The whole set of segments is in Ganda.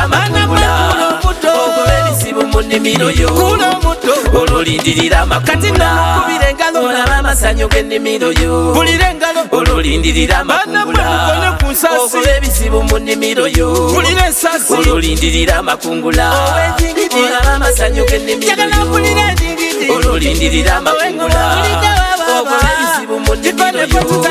olulindirira amakungula ogoba ebisibu mu nnimiro yo olulindirira amakungula olaba amasanyu g'ennimiro yo olulindirira amakungula ogoba ebisibu mu nnimiro yo olulindirira amakungula olaba amasanyu g'ennimiro yo olulindirira amakungula ogoba ebisibu mu nnimiro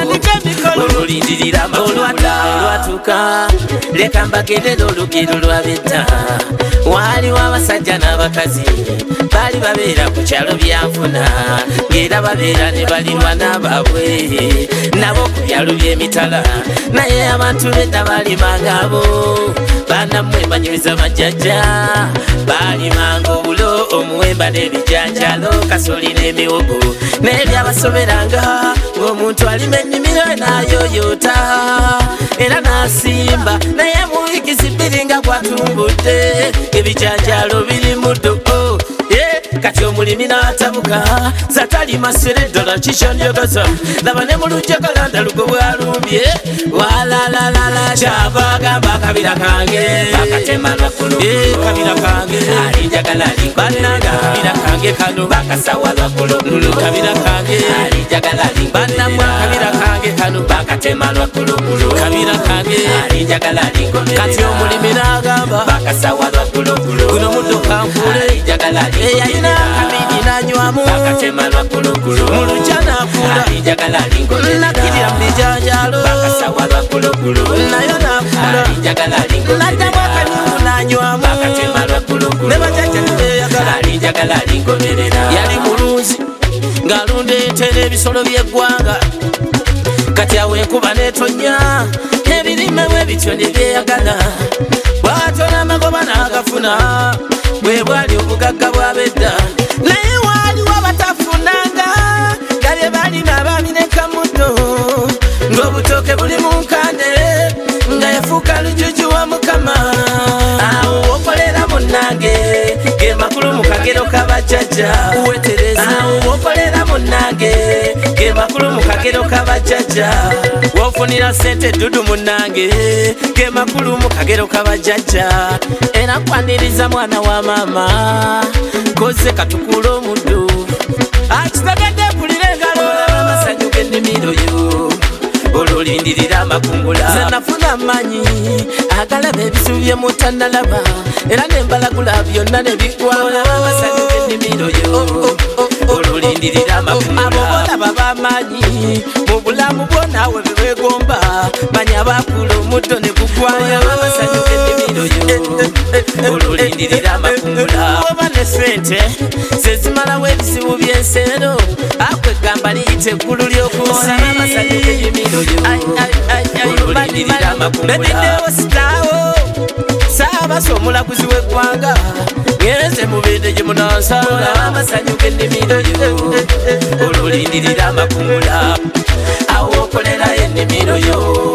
yo olulindirira amakungula olwatuuka leka mbagerera olugero lwabedda waaliwo abasajja n'abakazi baali babeera ku kyalo byanfuna ng'era babeera ne balirwa n'abaabwe nabo ku byalo by'emitala naye abantu bedda baalimanga abo bannammwe banyumiza majjajja baalimanga obulo omuwemba n'ebijanjalo kasoli n'emiwogo naye byabasoberanga ng'omuntu alima ennimiro n'ayoyoota era n'asimba naye mu wiiki bbiri nga gwatumbudde ebijanjalo biri muddo kati omulimi n'atabuka zatalima sere ddala kikyandyogaza laba ne mu lujjagalanda lugo bwalumbye walalalala kyava agamba akabira kange bakatema lwaggulu kabira kange alinjagala bannanga kabira kange kano bakasawa lwaggulu kabira kange alinjagala bannamwe akabira kange kano bakatema lwaggulu kabira kange alinjagala kati omulimi n'agamba bakasawa lwaggulu guno muddo kankule alinjagala eyalina kamidi nanywamu bakatema lwaggulu mu lujja n'akula alinjagala nakirira mu bijanjalo bakasawa lwaggulu nayo n'akula alinjagala naddamu akanyungu nanywamu bakatema lwaggulu ne bajjajja tebeyagala alinjagala lingoberera yali mulunzi ng'alunda ente n'ebisolo by'eggwanga kati awo enkuba n'etonnya ebirime bwe bityo ne byeyagala bw'atona amagoba n'agafuna bwe bwali obugagga bw'abedda naye waaliwo abatafunanga nga bye balima abaamineka muddo ng'obutooke buli mu nkande nga yafuuka lujuju wa mukama awo wokolera munnange ge makulu mu kagero k'abajjajja wetereza awo wokolera munnange ge makulu mu kagero k'abajjajja wofunira sente dudu munnange ge makulu mu kagero k'abajjajja era kwaniriza mwana wa mama koze katukula omuddo akitegedde mpulira engalo amasanyu g'ennimiro yo olulindirira amakungula ze nafuna amanyi agalaba ebisubi bye mutannalaba era nembalagula byonna ne biggwala amasanyu g'ennimiro yo olulindirira amakungula abo bolaba b'amanyi mu bulamu bwo naawe be weegomba manya bakula omuddo ne guggwaya amasanyu g'ennimiro yo olulindirira amakungula oba ne sente zezimalawo ebisibu by'enseero akwegamba liyita eggulu ly'okunsi amasanyu g'ennimiro olulindirira amakungula beddewo sitaawo saabasa omulaguzi w'eggwanga ngenze mubedde gye munansala amasanyu g'ennimiro yo olulindirira amakungula awo okolera ennimiro yo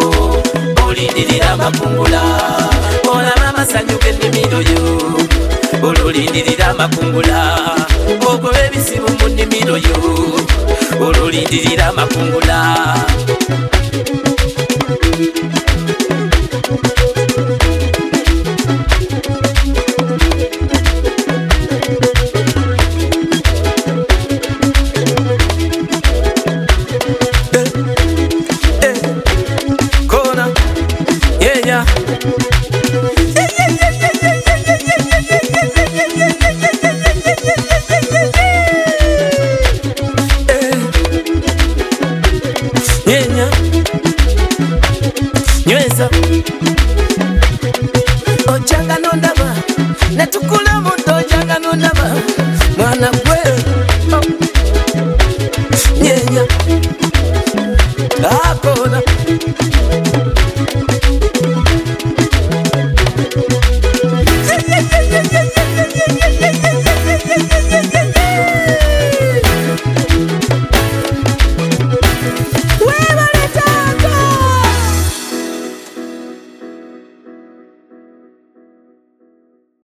olindirira amakungula olaba amasanyu g'ennimiro yo olulindirira amakungula ogoba ebisibu mu nnimiro yo olulindirira amakungula